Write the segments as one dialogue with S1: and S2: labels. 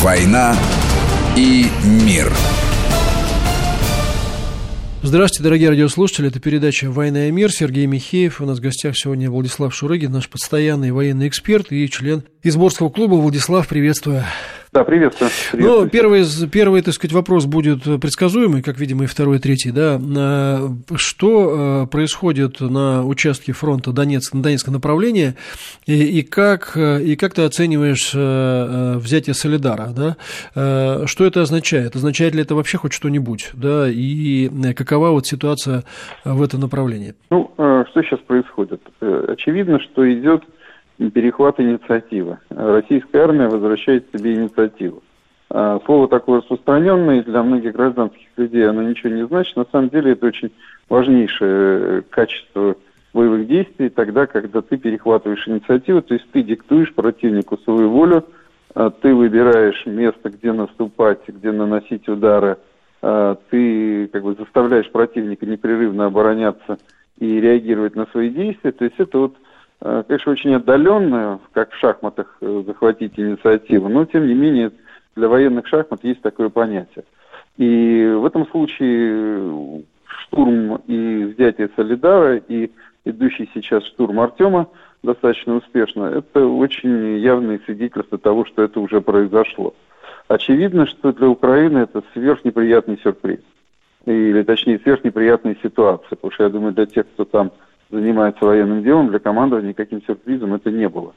S1: «Война и мир».
S2: Здравствуйте, дорогие радиослушатели. Это передача «Война и мир». Сергей Михеев. У нас в гостях сегодня Владислав Шурыгин, наш постоянный военный эксперт и член Изборского клуба. Владислав, приветствую. Да, приветствую. Ну, первый, так сказать, вопрос будет предсказуемый, как, видимо, и второй, и третий, да. Что происходит на участке фронта на Донецком направлении, и как ты оцениваешь взятие Солидара, да? Что это означает? Означает ли это вообще хоть что-нибудь, да? И какова вот ситуация в этом направлении?
S3: Ну, что сейчас происходит? Очевидно, что идет перехват инициативы. Российская армия возвращает себе инициативу. Слово такое распространенное, для многих гражданских людей оно ничего не значит. На самом деле это очень важнейшее качество боевых действий тогда, когда ты перехватываешь инициативу, то есть ты диктуешь противнику свою волю, ты выбираешь место, где наступать, где наносить удары, ты как бы заставляешь противника непрерывно обороняться и реагировать на свои действия. То есть это вот, конечно, очень отдаленно, как в шахматах, захватить инициативу, но, тем не менее, для военных шахмат есть такое понятие. И в этом случае штурм и взятие Солидара, и идущий сейчас штурм Артема достаточно успешно, это очень явное свидетельство того, что это уже произошло. Очевидно, что для Украины это сверхнеприятный сюрприз. Или, точнее, сверхнеприятная ситуация, потому что, я думаю, для тех, кто там занимается военным делом, для командования никаким сюрпризом это не было.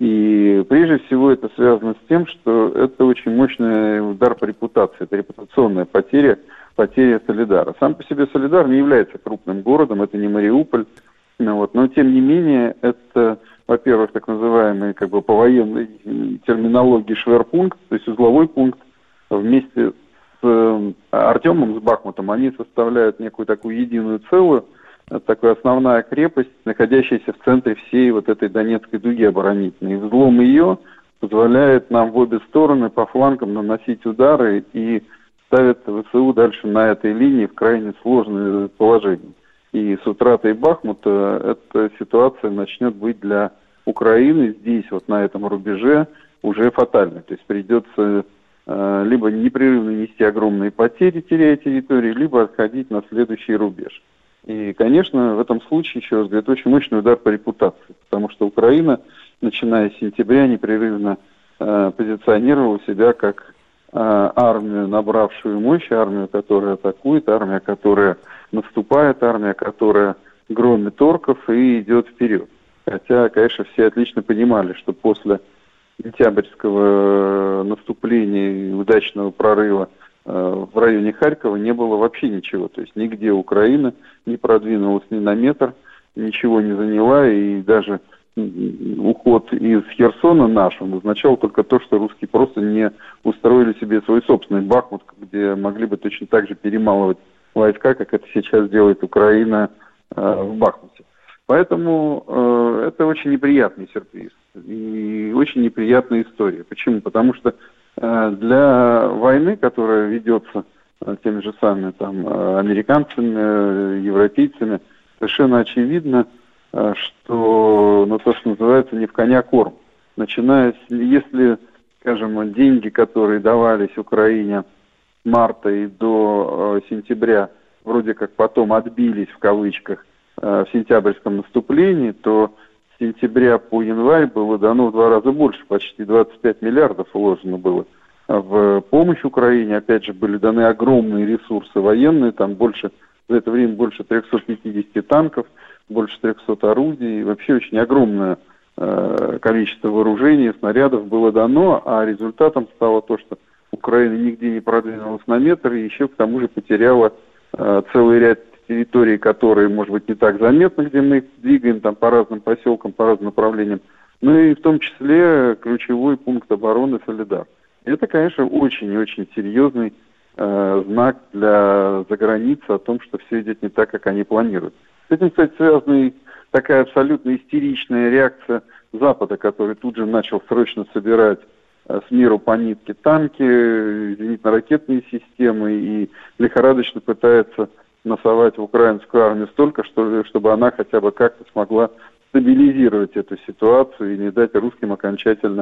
S3: И прежде всего это связано с тем, что это очень мощный удар по репутации, это репутационная потеря Солидара. Сам по себе Солидар не является крупным городом, это не Мариуполь, но тем не менее это, во-первых, так называемый как бы по военной терминологии шверпункт, то есть узловой пункт. Вместе с Артемом, с Бахмутом они составляют некую такую единую целую. Это такая основная крепость, находящаяся в центре всей вот этой Донецкой дуги оборонительной. И взлом ее позволяет нам в обе стороны по флангам наносить удары и ставит ВСУ дальше на этой линии в крайне сложное положение. И с утратой Бахмута эта ситуация начнет быть для Украины здесь, вот на этом рубеже, уже фатальной. То есть придется либо непрерывно нести огромные потери, теряя территории, либо отходить на следующий рубеж. И, конечно, в этом случае, еще раз говорю, это очень мощный удар по репутации, потому что Украина, начиная с сентября, непрерывно позиционировала себя как армию, набравшую мощь, армию, которая атакует, армия, которая наступает, армия, которая громит орков и идет вперед. Хотя, конечно, все отлично понимали, что после сентябрьского наступления и удачного прорыва в районе Харькова не было вообще ничего. То есть нигде Украина не продвинулась ни на метр, ничего не заняла, и даже уход из Херсона нашим означал только то, что русские просто не устроили себе свой собственный Бахмут, где могли бы точно так же перемалывать войска, как это сейчас делает Украина в Бахмуте. Поэтому это очень неприятный сюрприз и очень неприятная история. Почему? Потому что для войны, которая ведется теми же самыми американцами, европейцами, совершенно очевидно, что, то, что называется, не в коня корм. Начиная с, если, скажем, деньги, которые давались Украине с марта и до сентября, вроде как потом отбились, в кавычках, в сентябрьском наступлении, то с сентября по январь было дано в 2 раза больше, почти 25 миллиардов вложено было в помощь Украине. Опять же, были даны огромные ресурсы военные, там за это время больше 350 танков, больше 300 орудий, вообще очень огромное количество вооружений, снарядов было дано, а результатом стало то, что Украина нигде не продвинулась на метр и еще к тому же потеряла целый ряд территорий, которые, может быть, не так заметны, где мы их двигаем там по разным поселкам, по разным направлениям, ну и в том числе ключевой пункт обороны Солидар. Это, конечно, очень-очень серьезный знак для заграницы о том, что все идет не так, как они планируют. С этим, кстати, связана и такая абсолютно истеричная реакция Запада, который тут же начал срочно собирать с миру по нитке танки, зенитно-ракетные системы и лихорадочно пытается насовать в украинскую армию столько, чтобы она хотя бы как-то смогла стабилизировать эту ситуацию и не дать русским окончательно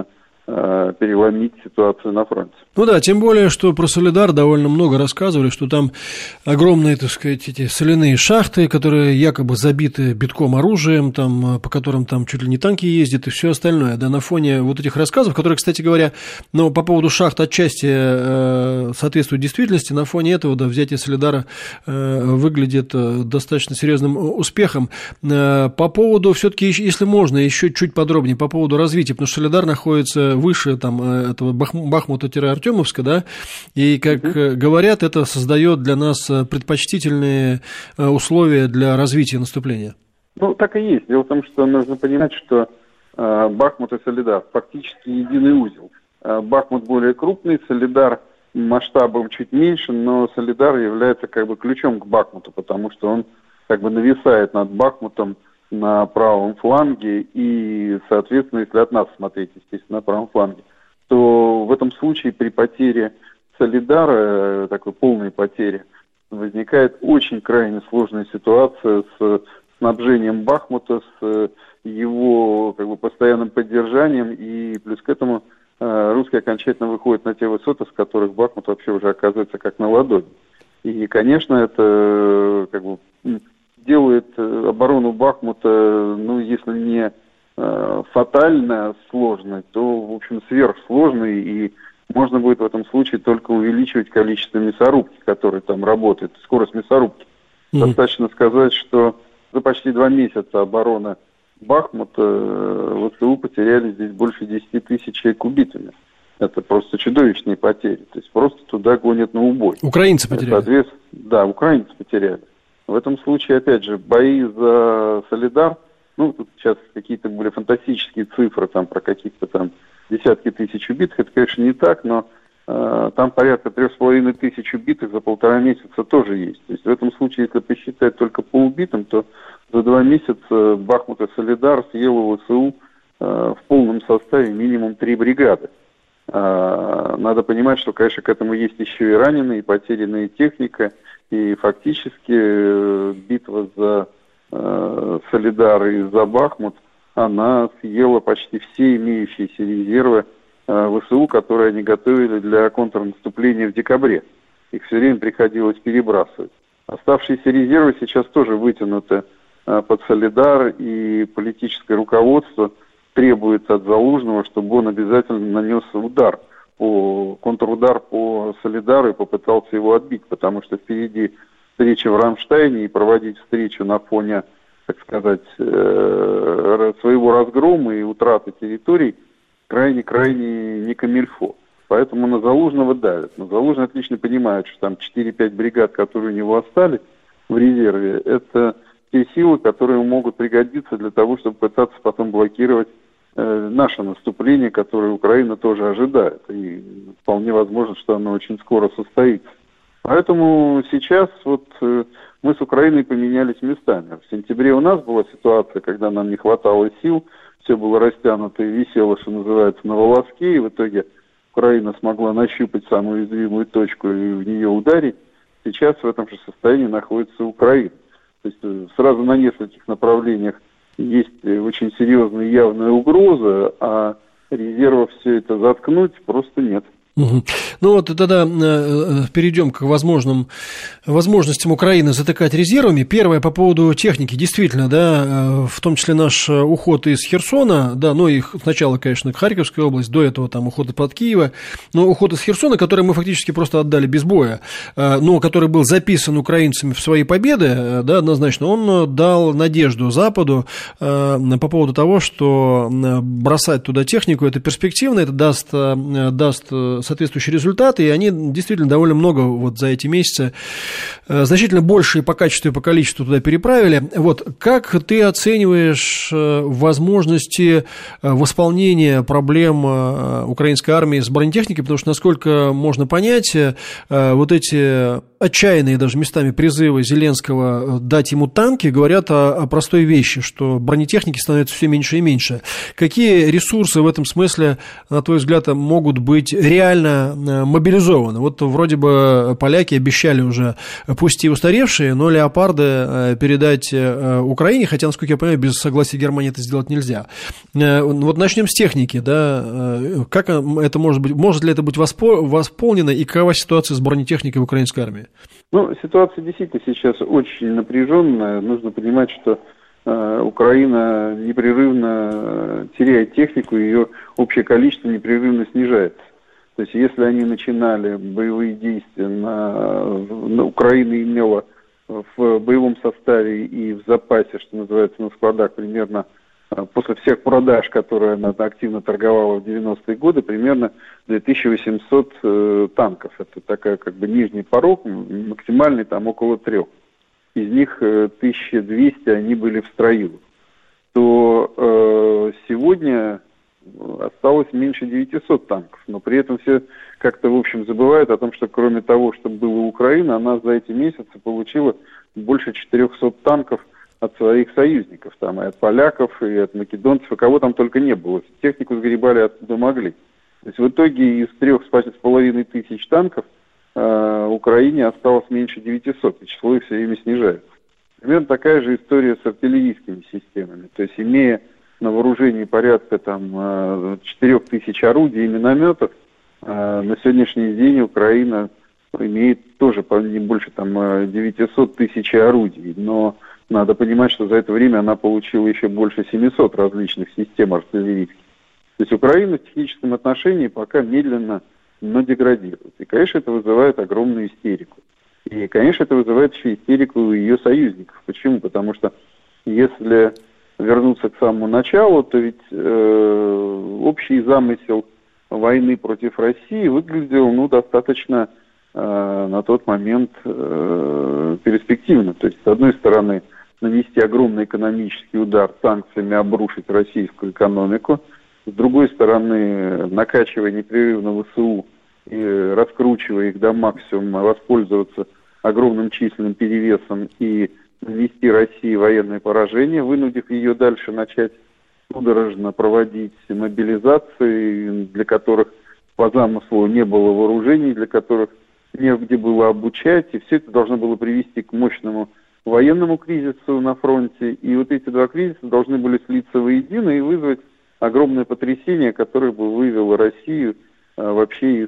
S3: переломить ситуацию на фронте.
S2: Ну да, тем более, что про Солидар довольно много рассказывали, что там огромные, так сказать, эти соляные шахты, которые якобы забиты битком оружием, там, по которым там чуть ли не танки ездят и все остальное. Да, на фоне вот этих рассказов, которые, кстати говоря, ну, по поводу шахт отчасти соответствуют действительности, на фоне этого, да, взятие Солидара выглядит достаточно серьезным успехом. По поводу, все-таки, если можно, еще чуть подробнее, по поводу развития, потому что Солидар находится выше там этого Бахмута-Артемовска, да, и, как говорят, это создает для нас предпочтительные условия для развития наступления.
S3: Ну, так и есть. Дело в том, что нужно понимать, что Бахмут и Солидар фактически единый узел. Бахмут более крупный, Солидар масштабом чуть меньше, но Солидар является как бы ключом к Бахмуту, потому что он как бы нависает над Бахмутом на правом фланге, и, соответственно, если от нас смотреть, естественно, на правом фланге, то в этом случае при потере Солидара, такой полной потере, возникает очень крайне сложная ситуация с снабжением Бахмута, с его как бы постоянным поддержанием, и плюс к этому русские окончательно выходят на те высоты, с которых Бахмут вообще уже оказывается как на ладони. И, конечно, это как бы делает оборону Бахмута, ну, если не фатально сложной, то, в общем, сверхсложной, и можно будет в этом случае только увеличивать количество мясорубки, которые там работают, скорость мясорубки. Достаточно сказать, что за почти 2 месяца обороны Бахмута ВСУ потеряли здесь больше 10 тысяч человек убитыми. Это просто чудовищные потери. То есть просто туда гонят на убой.
S2: Украинцы потеряли?
S3: Да, украинцы потеряли. В этом случае, опять же, бои за Солидар, ну, тут сейчас какие-то были фантастические цифры, там, про каких-то там десятки тысяч убитых, это, конечно, не так, но там порядка 3500 убитых за 1,5 месяца тоже есть. То есть в этом случае, если посчитать только по убитым, то за 2 месяца Бахмут и Солидар съел у ВСУ в полном составе минимум 3 бригады. Надо понимать, что, конечно, к этому есть еще и раненые, и потерянная техника, и фактически битва за Солидар и за Бахмут, она съела почти все имеющиеся резервы ВСУ, которые они готовили для контрнаступления в декабре. Их все время приходилось перебрасывать. Оставшиеся резервы сейчас тоже вытянуты под Солидар, и политическое руководство требует от Залужного, чтобы он обязательно нанес контрудар по Солидару и попытался его отбить, потому что впереди встреча в Рамштайне, и проводить встречу на фоне, так сказать, своего разгрома и утраты территорий крайне не камильфо. Поэтому на Залужного давят. Но Залужный отлично понимает, что там 4-5 бригад, которые у него остались в резерве, это те силы, которые могут пригодиться для того, чтобы пытаться потом блокировать наше наступление, которое Украина тоже ожидает. И вполне возможно, что оно очень скоро состоится. Поэтому сейчас вот мы с Украиной поменялись местами. В сентябре у нас была ситуация, когда нам не хватало сил, все было растянуто и висело, что называется, на волоске, и в итоге Украина смогла нащупать самую уязвимую точку и в нее ударить. Сейчас в этом же состоянии находится Украина. То есть сразу на нескольких направлениях есть очень серьезная и явная угроза, а резервов все это заткнуть просто нет.
S2: Ну вот тогда перейдем к возможностям Украины затыкать резервами. Первое по поводу техники. Действительно, да, в том числе наш уход из Херсона, да, ну и сначала, конечно, Харьковская область, до этого там уход под Киева, но уход из Херсона, который мы фактически просто отдали без боя, но который был записан украинцами в свои победы, да, однозначно, он дал надежду Западу по поводу того, что бросать туда технику, это перспективно, это даст соответствующие результаты, и они действительно довольно много вот за эти месяцы, значительно больше и по качеству, и по количеству туда переправили. Вот как ты оцениваешь возможности восполнения проблем украинской армии с бронетехникой, потому что, насколько можно понять, вот эти отчаянные даже местами призывы Зеленского дать ему танки говорят о простой вещи, что бронетехники становится все меньше и меньше. Какие ресурсы в этом смысле, на твой взгляд, могут быть реально мобилизованы? Вот вроде бы поляки обещали уже, пусть и устаревшие, но леопарды передать Украине, хотя, насколько я понимаю, без согласия Германии это сделать нельзя. Вот начнем с техники, да, как это может быть, может ли это быть восполнено и какова ситуация с бронетехникой в украинской армии?
S3: Ну, ситуация действительно сейчас очень напряженная. Нужно понимать, что Украина непрерывно теряет технику, ее общее количество непрерывно снижается. То есть, если они начинали боевые действия, Украина имела в боевом составе и в запасе, что называется, на складах примерно после всех продаж, которые она активно торговала в 90-е годы, примерно 2800 танков. Это такая как бы нижний порог, максимальный там около 3. Из них 1200 они были в строю. То сегодня осталось меньше 900 танков. Но при этом все как-то, в общем, забывают о том, что кроме того, что было Украина, она за эти месяцы получила больше 400 танков от своих союзников, там, и от поляков, и от македонцев, и кого там только не было. Технику сгребали откуда могли. То есть в итоге из 3500 танков Украине осталось меньше 900, и число их все время снижается. Примерно такая же история с артиллерийскими системами. То есть имея на вооружении порядка 4000 орудий и минометов, на сегодняшний день Украина имеет тоже не больше 900 тысяч орудий, но надо понимать, что за это время она получила еще больше 700 различных систем артиллерийских. То есть Украина в техническом отношении пока медленно, но деградирует. И, конечно, это вызывает огромную истерику. И, конечно, это вызывает еще истерику у ее союзников. Почему? Потому что если вернуться к самому началу, то ведь общий замысел войны против России выглядел достаточно на тот момент перспективно. То есть, с одной стороны, нанести огромный экономический удар санкциями, обрушить российскую экономику. С другой стороны, накачивая непрерывно ВСУ и раскручивая их до максимума, воспользоваться огромным численным перевесом и нанести России военное поражение, вынудив ее дальше начать судорожно проводить мобилизации, для которых по замыслу не было вооружений, для которых негде было обучать, и все это должно было привести к мощному военному кризису на фронте, и вот эти два кризиса должны были слиться воедино и вызвать огромное потрясение, которое бы вывело Россию вообще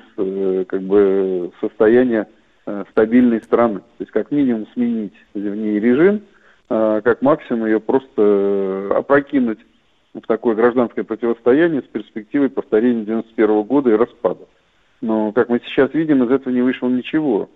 S3: из состояния стабильной страны. То есть как минимум сменить в ней режим, как максимум ее просто опрокинуть в такое гражданское противостояние с перспективой повторения 91 года и распада. Но, как мы сейчас видим, из этого не вышло ничего.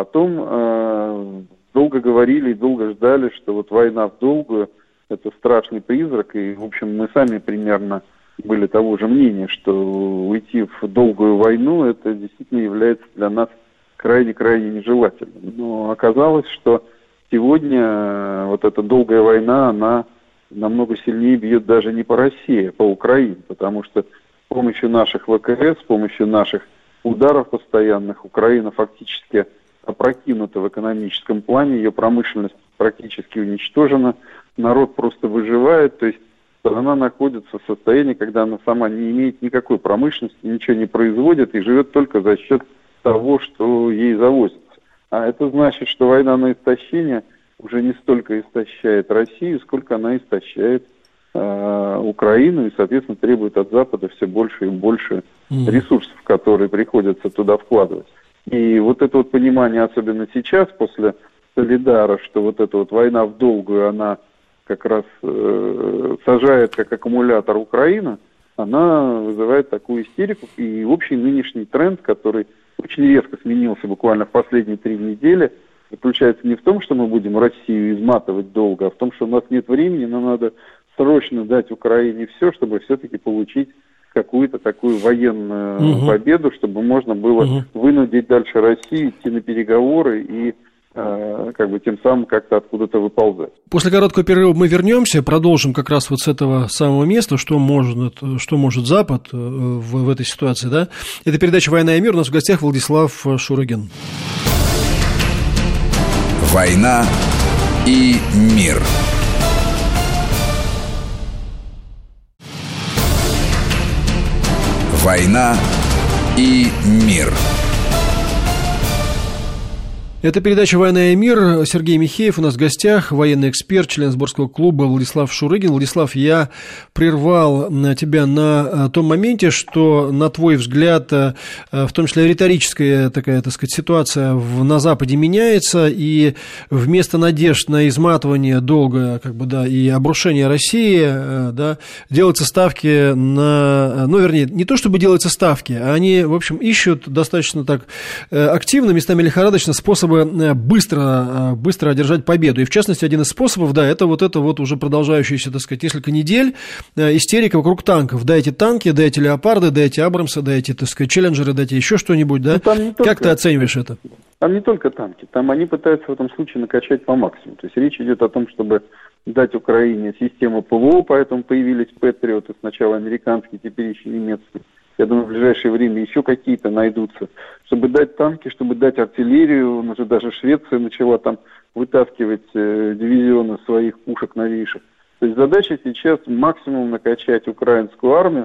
S3: Потом долго говорили и долго ждали, что вот война в долгую – это страшный призрак, и, в общем, мы сами примерно были того же мнения, что уйти в долгую войну – это действительно является для нас крайне-крайне нежелательным. Но оказалось, что сегодня вот эта долгая война, она намного сильнее бьет даже не по России, а по Украине, потому что с помощью наших ВКС, с помощью наших ударов постоянных Украина фактически опрокинута в экономическом плане, ее промышленность практически уничтожена, народ просто выживает, то есть страна находится в состоянии, когда она сама не имеет никакой промышленности, ничего не производит и живет только за счет того, что ей завозится. А это значит, что война на истощение уже не столько истощает Россию, сколько она истощает Украину и, соответственно, требует от Запада все больше и больше ресурсов, которые приходится туда вкладывать. И вот это вот понимание, особенно сейчас, после Солидара, что вот эта вот война в долгую, она как раз сажает как аккумулятор Украину, она вызывает такую истерику. И общий нынешний тренд, который очень резко сменился буквально в последние 3 недели, заключается не в том, что мы будем Россию изматывать долго, а в том, что у нас нет времени, но надо срочно дать Украине все, чтобы все-таки получить какую-то такую военную победу, чтобы можно было вынудить дальше Россию идти на переговоры и тем самым как-то откуда-то выползать.
S2: После короткого перерыва мы вернемся, продолжим как раз вот с этого самого места, что может Запад в этой ситуации, да? Это передача «Война и мир», у нас в гостях Владислав Шурыгин.
S1: «Война и мир». «Война и мир».
S2: Это передача «Война и мир». Сергей Михеев у нас в гостях, военный эксперт, член сборского клуба Владислав Шурыгин. Владислав, я прервал тебя на том моменте, что, на твой взгляд, в том числе риторическая такая, так сказать, ситуация на Западе меняется, и вместо надежд на изматывание долга, и обрушение России, делаются ставки на... не то чтобы делаются ставки, а они, в общем, ищут достаточно так активно, местами лихорадочно способы быстро одержать победу. И, в частности, один из способов, это уже продолжающиеся, так сказать, несколько недель истерика вокруг танков. Дайте танки, дайте леопарды, дайте абрамсы, дайте, так сказать, челленджеры, дайте еще что-нибудь, да? Как ты оцениваешь это?
S3: Там не только танки, там они пытаются в этом случае накачать по максимуму. То есть речь идет о том, чтобы дать Украине систему ПВО, поэтому появились Патриоты, сначала американские, теперь еще немецкие. Я думаю, в ближайшее время еще какие-то найдутся. Чтобы дать танки, чтобы дать артиллерию, уже даже Швеция начала там вытаскивать дивизионы своих пушек новейших. То есть задача сейчас максимум накачать украинскую армию,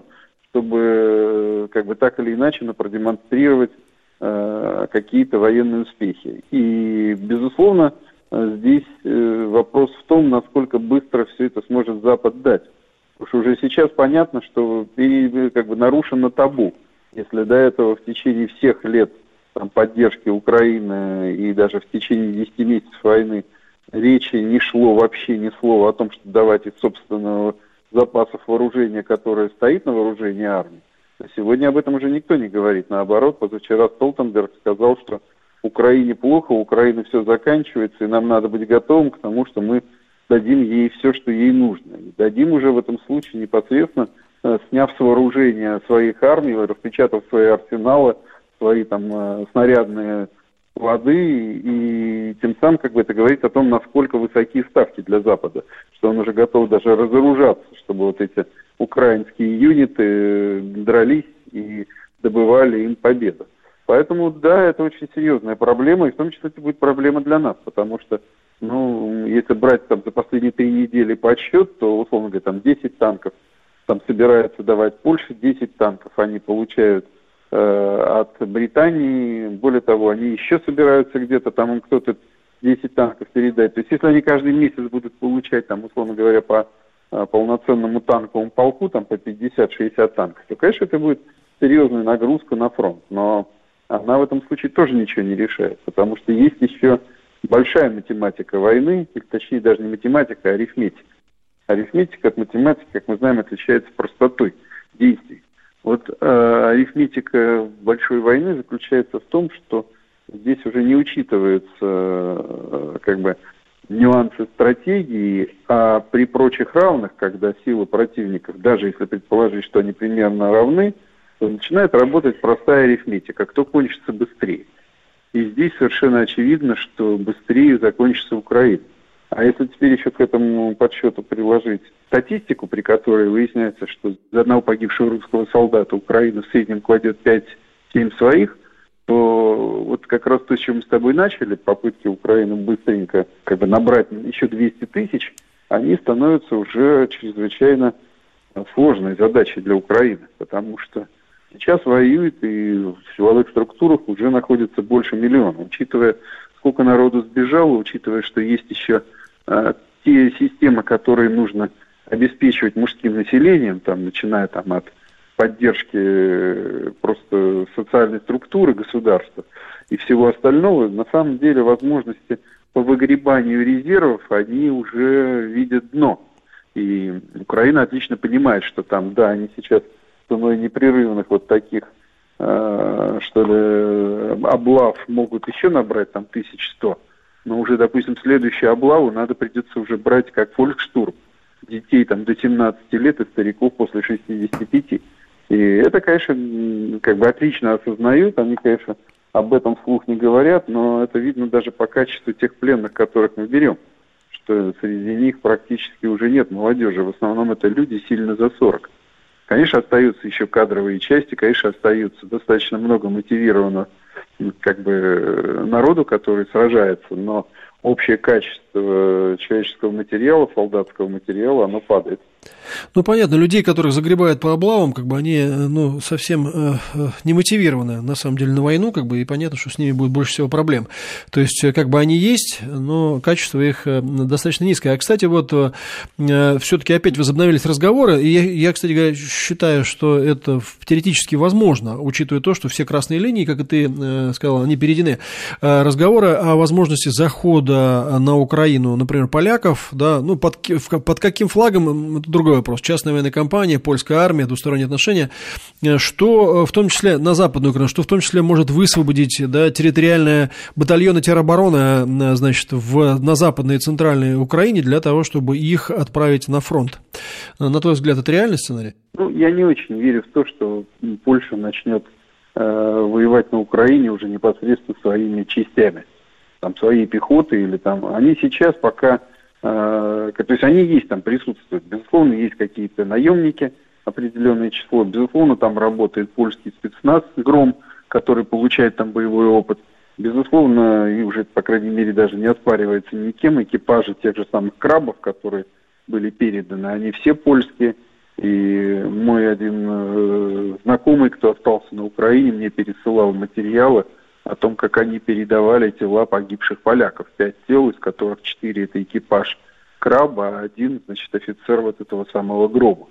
S3: чтобы так или иначе продемонстрировать какие-то военные успехи. И, безусловно, здесь вопрос в том, насколько быстро все это сможет Запад дать. Потому что уже сейчас понятно, что нарушено табу. Если до этого в течение всех лет поддержки Украины и даже в течение 10 месяцев войны речи не шло вообще ни слова о том, что давать из собственного запасов вооружения, которое стоит на вооружении армии, то сегодня об этом уже никто не говорит. Наоборот, позавчера Столтенберг сказал, что Украине плохо, у Украины все заканчивается, и нам надо быть готовым к тому, что мы дадим ей все, что ей нужно. И дадим уже в этом случае непосредственно, сняв с вооружения своих армий, распечатав свои арсеналы, свои снарядные склады, и тем самым это говорит о том, насколько высокие ставки для Запада, что он уже готов даже разоружаться, чтобы эти украинские юниты дрались и добывали им победу. Поэтому, это очень серьезная проблема, и в том числе это будет проблема для нас, потому что если брать за последние 3 недели подсчет, то, условно говоря, 10 танков, собираются давать Польше 10 танков, они получают от Британии, более того, они еще собираются где-то, им кто-то 10 танков передать. То есть, если они каждый месяц будут получать, условно говоря, по полноценному танковому полку, по 50-60 танков, то, конечно, это будет серьезная нагрузка на фронт. Но она в этом случае тоже ничего не решает, потому что есть еще большая математика войны, или точнее даже не математика, а арифметика. Арифметика от математики, как мы знаем, отличается простотой действий. Арифметика большой войны заключается в том, что здесь уже не учитываются нюансы стратегии, а при прочих равных, когда силы противников, даже если предположить, что они примерно равны, то начинает работать простая арифметика, кто кончится быстрее. И здесь совершенно очевидно, что быстрее закончится Украина. А если теперь еще к этому подсчету приложить статистику, при которой выясняется, что за одного погибшего русского солдата Украина в среднем кладет 5-7 своих, то как раз то, с чем мы с тобой начали, попытки Украины быстренько набрать еще 200 тысяч, они становятся уже чрезвычайно сложной задачей для Украины, потому что сейчас воюет и в силовых структурах уже находится больше миллиона. Учитывая, сколько народу сбежало, учитывая, что есть еще те системы, которые нужно обеспечивать мужским населением, начиная от поддержки просто социальной структуры государства и всего остального, на самом деле возможности по выгребанию резервов, они уже видят дно. И Украина отлично понимает, что они сейчас ценой непрерывных таких, облав могут еще набрать 1100, но уже, допустим, следующую облаву придется уже брать как фолькштурм. Детей до 17 лет и стариков после 65. И это, конечно, отлично осознают, они, конечно, об этом вслух не говорят, но это видно даже по качеству тех пленных, которых мы берем, что среди них практически уже нет молодежи, в основном это люди сильно за 40. Конечно, остаются еще кадровые части, конечно, остаются достаточно много мотивированного народу, который сражается, но общее качество человеческого материала, солдатского материала, оно падает.
S2: Ну, понятно, людей, которых загребают по облавам, как бы они, совсем не мотивированы, на самом деле, на войну, как бы, и понятно, что с ними будет больше всего проблем. То есть, как бы они есть, но качество их достаточно низкое. А, кстати, вот все-таки опять возобновились разговоры, и я, кстати говоря, считаю, что это теоретически возможно, учитывая то, что все красные линии, как и ты сказал, они перейдены. Разговоры о возможности захода на Украину, например, поляков, да, под каким флагом, это другой вопрос. Частная военная компания, польская армия, двусторонние отношения, что в том числе на Западную Украину, что в том числе может высвободить, да, территориальные батальоны теробороны, значит, на Западной и Центральной Украине для того, чтобы их отправить на фронт. На твой взгляд, это реальный сценарий?
S3: Я не очень верю в то, что Польша начнет воевать на Украине уже непосредственно своими частями, там, своей пехотой или там. Они сейчас пока... То есть они есть там, присутствуют. Безусловно, есть какие-то наемники, определенное число. Безусловно, там работает польский спецназ «Гром», который получает там боевой опыт. Безусловно, и уже, по крайней мере, даже не оспаривается никем. Экипажи тех же самых «Крабов», которые были переданы, они все польские. И мой один знакомый, кто остался на Украине, мне пересылал материалы о том, как они передавали тела погибших поляков. 5 тел, из которых 4 это экипаж «Краба», а 1, значит, офицер вот этого самого «Грома».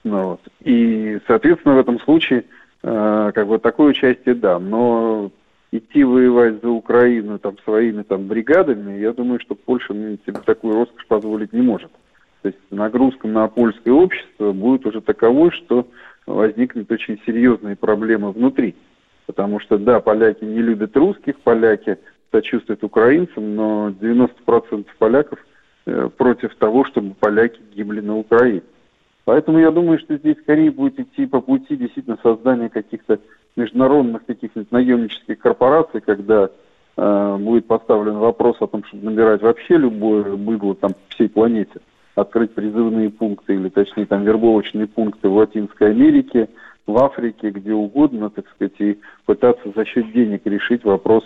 S3: И, соответственно, в этом случае, как бы такое участие, да. Но идти воевать за Украину там своими там бригадами, я думаю, что Польша себе такую роскошь позволить не может. То есть нагрузка на польское общество будет уже таковой, что возникнут очень серьезные проблемы внутри. Потому что, да, поляки не любят русских, поляки сочувствуют украинцам, но 90% поляков против того, чтобы поляки гибли на Украине. Поэтому я думаю, что здесь скорее будет идти по пути действительно создания каких-то международных каких-нибудь наемнических корпораций, когда будет поставлен вопрос о том, чтобы набирать вообще любое быдло там по всей планете, открыть призывные пункты или, точнее, там вербовочные пункты в Латинской Америке, в Африке, где угодно, так сказать, и пытаться за счет денег решить вопрос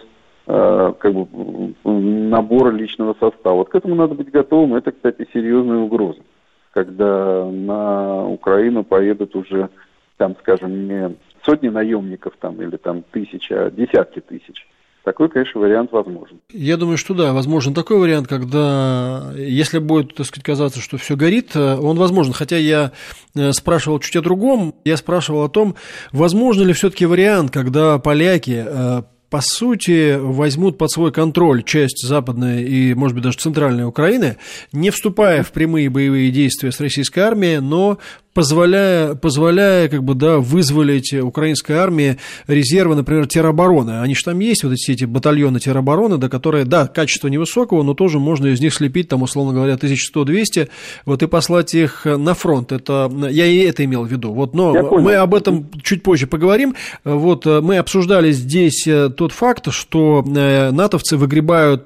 S3: набора личного состава. Вот к этому надо быть готовым. Это, кстати, серьезная угроза, когда на Украину поедут уже, там, скажем, не сотни наемников там, или там тысячи, а десятки тысяч. Такой, конечно, вариант возможен.
S2: Я думаю, что да, возможен такой вариант, когда, если будет, так сказать, казаться, что все горит, он возможен. Хотя я спрашивал чуть о другом, я спрашивал о том, возможно ли все-таки вариант, когда поляки, по сути, возьмут под свой контроль часть западной и, может быть, даже центральной Украины, не вступая в прямые боевые действия с российской армией, но позволяя как бы, да, вызволить украинской армии резервы, например, теробороны. Они же там есть, вот эти батальоны теробороны, да, которые, да, качество невысокого, но тоже можно из них слепить, там, условно говоря, 1100-200, вот, и послать их на фронт. Это, я и это имел в виду. Вот, но мы об этом чуть позже поговорим. Вот, мы обсуждали здесь тот факт, что натовцы выгребают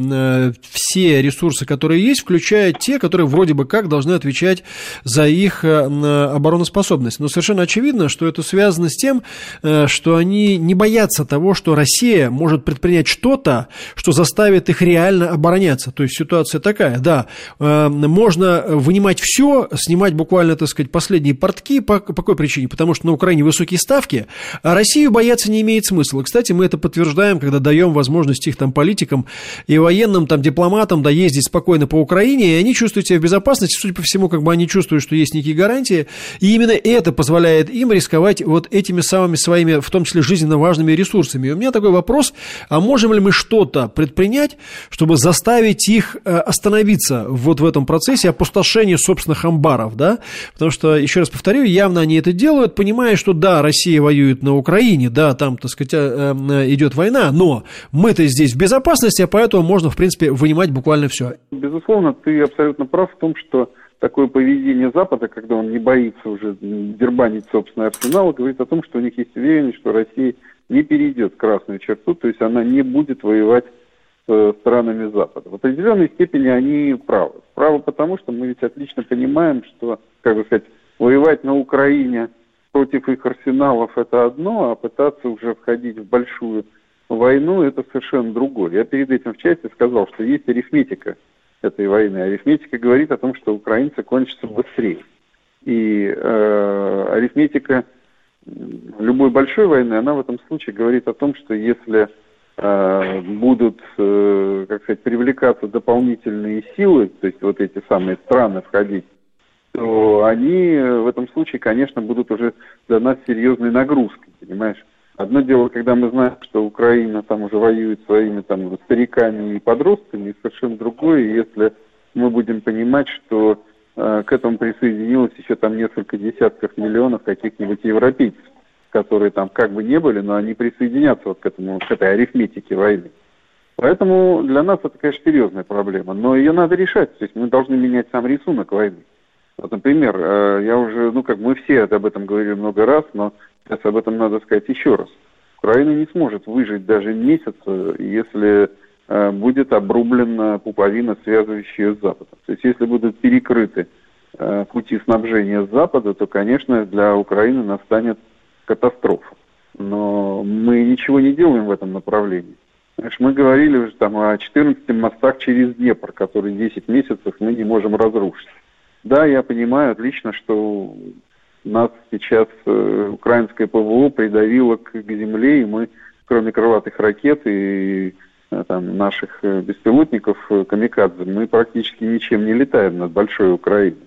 S2: все ресурсы, которые есть, включая те, которые вроде бы как должны отвечать за их обороноспособность. Но совершенно очевидно, что это связано с тем, что они не боятся того, что Россия может предпринять что-то, что заставит их реально обороняться. То есть ситуация такая, да, можно вынимать все, снимать буквально, так сказать, последние портки. По какой причине? Потому что на Украине высокие ставки, а Россию бояться не имеет смысла. И, кстати, мы это подтверждаем, когда даем возможность их там политикам и военным, там, дипломатам, да, ездить спокойно по Украине, и они чувствуют себя в безопасности. Судя по всему, как бы они чувствуют, что есть некие гарантии, и именно это позволяет им рисковать вот этими самыми своими, в том числе, жизненно важными ресурсами. И у меня такой вопрос, а можем ли мы что-то предпринять, чтобы заставить их остановиться вот в этом процессе опустошения собственных амбаров, да? Потому что, еще раз повторю, явно они это делают, понимая, что да, Россия воюет на Украине, да, там, так сказать, идет война, но мы-то здесь в безопасности, а поэтому можно, в принципе, вынимать буквально все.
S3: Безусловно, ты абсолютно прав в том, что такое поведение Запада, когда он не боится уже дербанить собственный арсенал, говорит о том, что у них есть уверенность, что Россия не перейдет красную черту, то есть она не будет воевать с странами Запада. В определенной степени они правы. Правы потому, что мы ведь отлично понимаем, что, как бы сказать, воевать на Украине против их арсеналов это одно, а пытаться уже входить в большую войну, это совершенно другое. Я перед этим в части сказал, что есть арифметика этой войны. Арифметика говорит о том, что украинцы кончатся быстрее. И арифметика любой большой войны, она в этом случае говорит о том, что если будут, как сказать, привлекаться дополнительные силы, то есть вот эти самые страны входить, то они в этом случае, конечно, будут уже для нас серьезной нагрузкой, понимаешь? Одно дело, когда мы знаем, что Украина там уже воюет своими там стариками и подростками, и совершенно другое, если мы будем понимать, что к этому присоединилось еще там несколько десятков миллионов каких-нибудь европейцев, которые там как бы не были, но они присоединятся вот к этой арифметике войны. Поэтому для нас это, конечно, серьезная проблема, но ее надо решать, то есть мы должны менять сам рисунок войны. Вот, например, я уже, мы все об этом говорили много раз, но сейчас об этом надо сказать еще раз. Украина не сможет выжить даже месяц, если будет обрублена пуповина, связывающая с Западом. То есть если будут перекрыты пути снабжения с Запада, то, конечно, для Украины настанет катастрофа. Но мы ничего не делаем в этом направлении. Знаешь, мы говорили уже там о 14 мостах через Днепр, которые 10 месяцев мы не можем разрушить. Да, я понимаю отлично, что нас сейчас украинское ПВО придавило к земле, и мы, кроме крылатых ракет и там, наших беспилотников камикадзе, мы практически ничем не летаем над большой Украиной.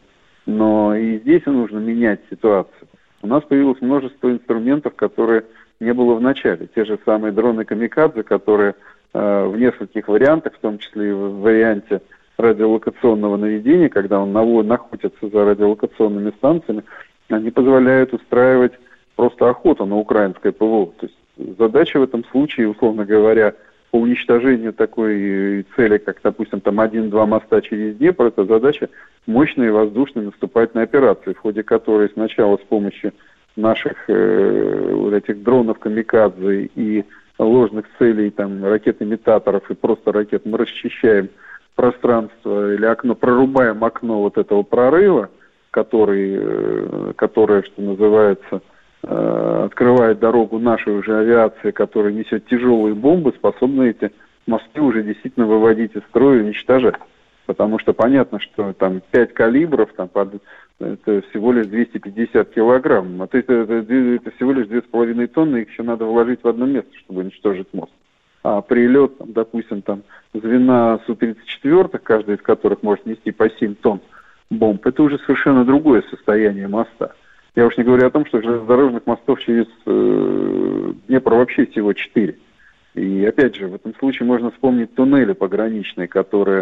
S3: Но и здесь нужно менять ситуацию. У нас появилось множество инструментов, которые не было в начале. Те же самые дроны камикадзе, которые в нескольких вариантах, в том числе и в варианте радиолокационного наведения, когда он находится за радиолокационными станциями, они позволяют устраивать просто охоту на украинское ПВО. То есть задача в этом случае, условно говоря, по уничтожению такой цели, как, допустим, там 1-2 моста через Днепр, это задача мощной воздушной наступательной операции, в ходе которой сначала с помощью наших вот этих дронов камикадзе и ложных целей, там, ракет-имитаторов и просто ракет мы расчищаем пространство или окно, прорубаем окно вот этого прорыва, которое, что называется, открывает дорогу нашей уже авиации, которая несет тяжелые бомбы, способны эти мосты уже действительно выводить из строя и уничтожать. Потому что понятно, что там 5 калибров, это всего лишь 250 килограмм. А это всего лишь 2,5 тонны, их еще надо вложить в одно место, чтобы уничтожить мост. А прилет, допустим, звена Су-34, каждая из которых может нести по 7 тонн бомб, это уже совершенно другое состояние моста. Я уж не говорю о том, что железнодорожных мостов через Днепр вообще всего 4. И опять же, в этом случае можно вспомнить туннели пограничные, которыми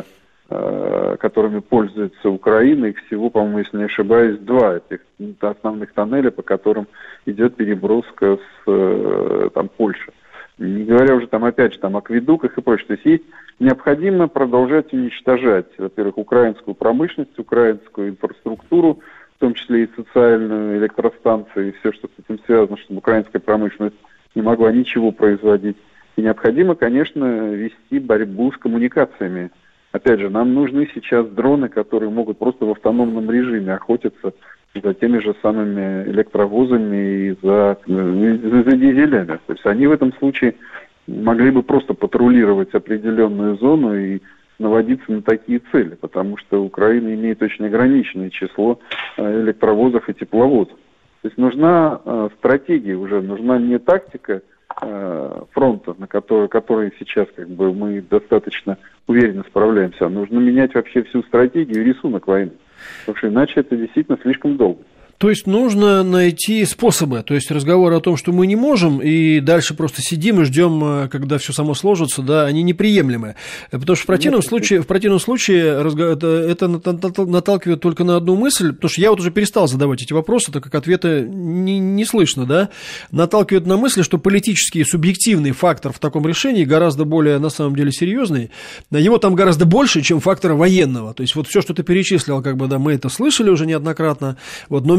S3: пользуется Украина. Их всего, по-моему, если не ошибаюсь, 2 этих основных тоннеля, по которым идет переброска с Польши. Не говоря уже опять же, акведуках и прочее. То есть есть необходимо продолжать уничтожать, во-первых, украинскую промышленность, украинскую инфраструктуру, в том числе и социальную, электростанции, и все, что с этим связано, чтобы украинская промышленность не могла ничего производить. И необходимо, конечно, вести борьбу с коммуникациями. Опять же, нам нужны сейчас дроны, которые могут просто в автономном режиме охотиться за теми же самыми электровозами и за дизелями. То есть они в этом случае могли бы просто патрулировать определенную зону и наводиться на такие цели, потому что Украина имеет очень ограниченное число электровозов и тепловозов. То есть нужна стратегия уже, нужна не тактика фронта, на которой сейчас мы достаточно уверенно справляемся, а нужно менять вообще всю стратегию и рисунок войны, потому что иначе это действительно слишком долго.
S2: То есть нужно найти способы, то есть разговор о том, что мы не можем, и дальше просто сидим и ждем, когда все само сложится, да, они неприемлемы. Потому что в противном случае это наталкивает только на одну мысль, потому что я вот уже перестал задавать эти вопросы, так как ответа не слышно, да, наталкивает на мысль, что политический субъективный фактор в таком решении гораздо более, на самом деле, серьезный, его там гораздо больше, чем фактора военного. То есть вот все, что ты перечислил, да, мы это слышали уже неоднократно, вот, но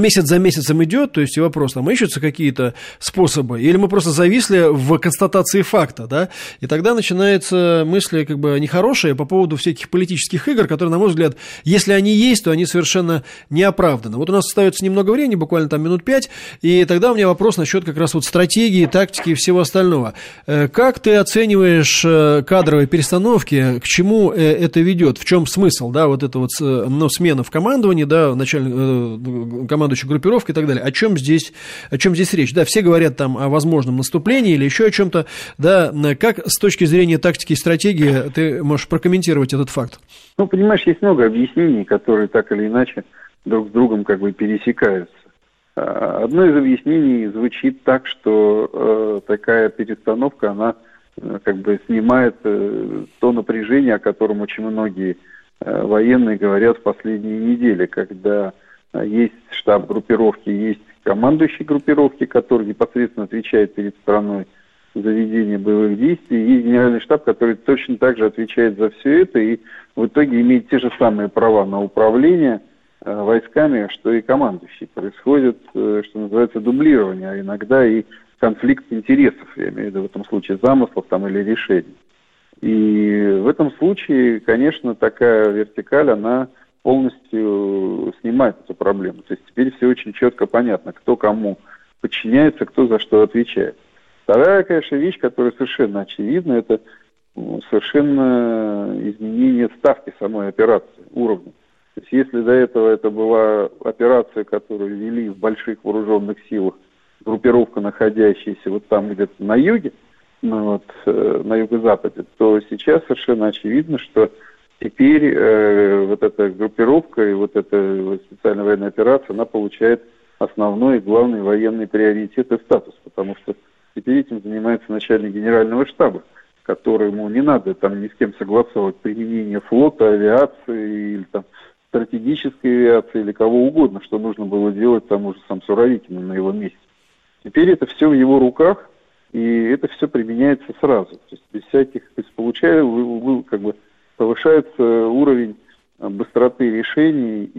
S2: месяц за месяцем идет, то есть и вопрос, там ищутся какие-то способы, или мы просто зависли в констатации факта, да, и тогда начинаются мысли как бы нехорошие по поводу всяких политических игр, которые, на мой взгляд, если они есть, то они совершенно не оправданы. Вот у нас остается немного времени, буквально там минут 5, и тогда у меня вопрос насчет как раз вот стратегии, тактики и всего остального. Как ты оцениваешь кадровые перестановки, к чему это ведет, в чем смысл, да, вот это вот, ну, смена в командовании, да, командующей группировки и так далее. О чем здесь речь? Да, все говорят там о возможном наступлении или еще о чем-то, да, как с точки зрения тактики и стратегии ты можешь прокомментировать этот факт?
S3: Ну, понимаешь, есть много объяснений, которые так или иначе друг с другом как бы пересекаются. Одно из объяснений звучит так, что такая перестановка, она как бы снимает то напряжение, о котором очень многие военные говорят в последние недели, когда есть штаб группировки, есть командующий группировки, который непосредственно отвечает перед страной за ведение боевых действий, и есть генеральный штаб, который точно так же отвечает за все это, и в итоге имеет те же самые права на управление войсками, что и командующий. Происходит, что называется, дублирование, а иногда и конфликт интересов, я имею в виду в этом случае замыслов там, или решений. И в этом случае, конечно, такая вертикаль, она полностью снимает эту проблему. То есть теперь все очень четко понятно, кто кому подчиняется, кто за что отвечает. Вторая, конечно, вещь, которая совершенно очевидна, это совершенно изменение ставки самой операции, уровня. То есть если до этого это была операция, которую вели в больших вооруженных силах, группировка, находящаяся вот там где-то на юге, ну, вот, на юго-западе, то сейчас совершенно очевидно, что теперь вот эта группировка и вот эта специальная военная операция, она получает основной и главный военный приоритет и статус, потому что теперь этим занимается начальник генерального штаба, которому не надо там ни с кем согласовывать применение флота, авиации или там стратегической авиации или кого угодно, что нужно было делать тому же сам Суровикину на его месте. Теперь это все в его руках, и это все применяется сразу. То есть без всяких, то есть как бы повышается уровень быстроты решений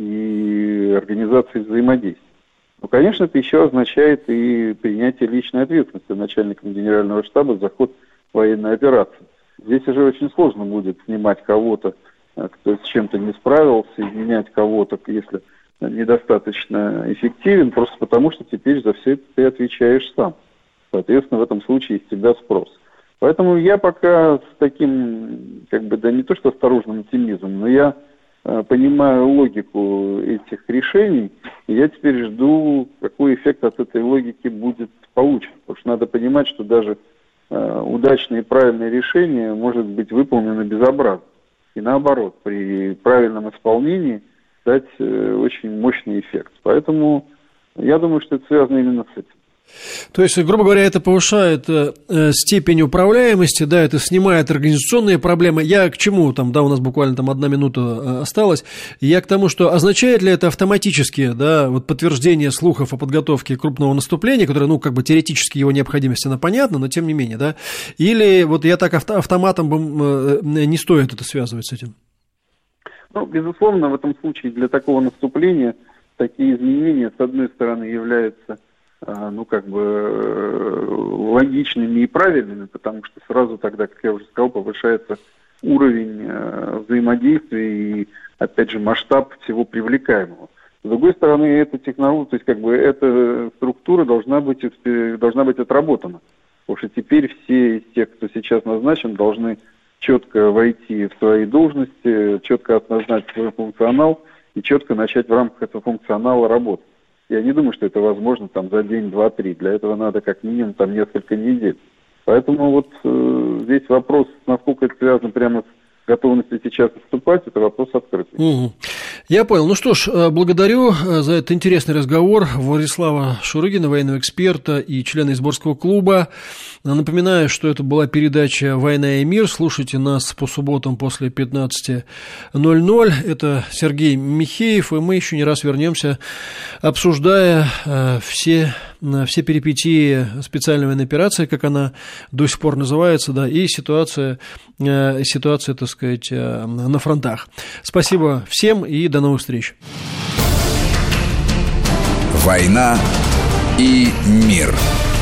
S3: и организации взаимодействия. Ну, конечно, это еще означает и принятие личной ответственности начальником генерального штаба за ход военной операции. Здесь уже очень сложно будет снимать кого-то, кто с чем-то не справился, и менять кого-то, если недостаточно эффективен, просто потому что теперь за все это ты отвечаешь сам. Соответственно, в этом случае из тебя спрос. Поэтому я пока с таким, как бы, да не то что осторожным оптимизмом, но я понимаю логику этих решений, и я теперь жду, какой эффект от этой логики будет получен. Потому что надо понимать, что даже удачное и правильное решение может быть выполнено безобразно. И наоборот, при правильном исполнении дать очень мощный эффект. Поэтому я думаю, что это связано именно с этим.
S2: То есть, грубо говоря, это повышает степень управляемости, да, это снимает организационные проблемы. Я к чему, там, да, у нас буквально там 1 минута осталась, я к тому, что означает ли это автоматически, да, вот подтверждение слухов о подготовке крупного наступления, которое, ну, как бы теоретически его необходимость, она понятна, но тем не менее, да, или вот я так автоматом не стоит это связывать с этим?
S3: Ну, безусловно, в этом случае для такого наступления такие изменения, с одной стороны, являются ну, как бы логичными и правильными, потому что сразу тогда, как я уже сказал, повышается уровень взаимодействия и, опять же, масштаб всего привлекаемого. С другой стороны, эта технология, то есть, как бы, эта структура должна быть отработана. Потому что теперь все из тех, кто сейчас назначен, должны четко войти в свои должности, четко осознать свой функционал и четко начать в рамках этого функционала работать. Я не думаю, что это возможно там за день, 2, 3. Для этого надо как минимум там несколько недель. Поэтому вот здесь вопрос, насколько это связано прямо с готовностью сейчас отступать, это вопрос открытый.
S2: Угу. Я понял. Ну что ж, благодарю за этот интересный разговор Владислава Шурыгина, военного эксперта и члена Изборского клуба. Напоминаю, что это была передача «Война и мир». Слушайте нас по субботам после 15:00. Это Сергей Михеев, и мы еще не раз вернемся, обсуждая все перипетии специальной военной операции, как она до сих пор называется, да, и ситуация, так сказать, на фронтах. Спасибо всем и до новых встреч.
S1: «Война и мир».